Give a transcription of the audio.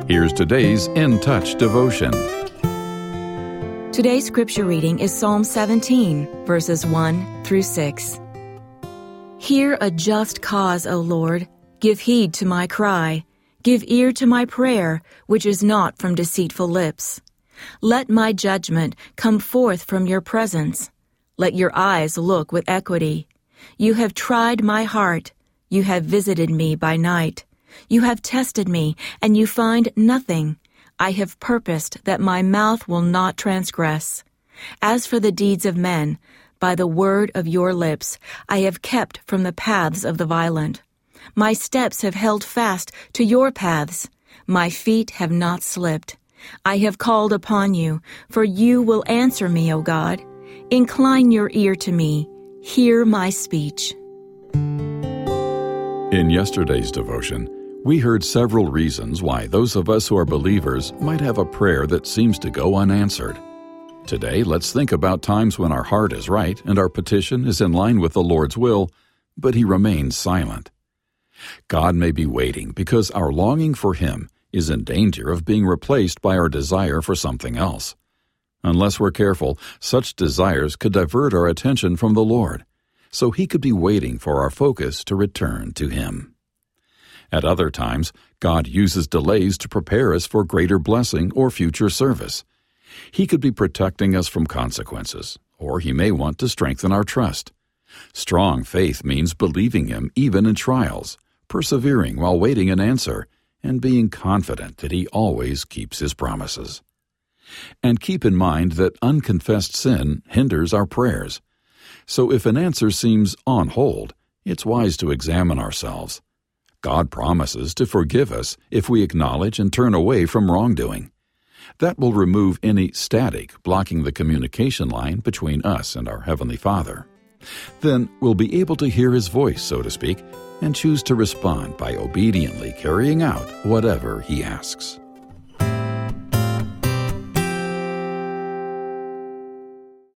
Here's today's In Touch devotion. Today's scripture reading is Psalm 17, verses 1 through 6. Hear a just cause, O Lord. Give heed to my cry. Give ear to my prayer, which is not from deceitful lips. Let my judgment come forth from your presence. Let your eyes look with equity. You have tried my heart. You have visited me by night. You have tested me, and you find nothing. I have purposed that my mouth will not transgress. As for the deeds of men, by the word of your lips, I have kept from the paths of the violent. My steps have held fast to your paths. My feet have not slipped. I have called upon you, for you will answer me, O God. Incline your ear to me. Hear my speech. In yesterday's devotion, we heard several reasons why those of us who are believers might have a prayer that seems to go unanswered. Today, let's think about times when our heart is right and our petition is in line with the Lord's will, but He remains silent. God may be waiting because our longing for Him is in danger of being replaced by our desire for something else. Unless we're careful, such desires could divert our attention from the Lord, so He could be waiting for our focus to return to Him. At other times, God uses delays to prepare us for greater blessing or future service. He could be protecting us from consequences, or He may want to strengthen our trust. Strong faith means believing Him even in trials, persevering while waiting an answer, and being confident that He always keeps His promises. And keep in mind that unconfessed sin hinders our prayers. So if an answer seems on hold, it's wise to examine ourselves. God promises to forgive us if we acknowledge and turn away from wrongdoing. That will remove any static blocking the communication line between us and our Heavenly Father. Then we'll be able to hear His voice, so to speak, and choose to respond by obediently carrying out whatever He asks.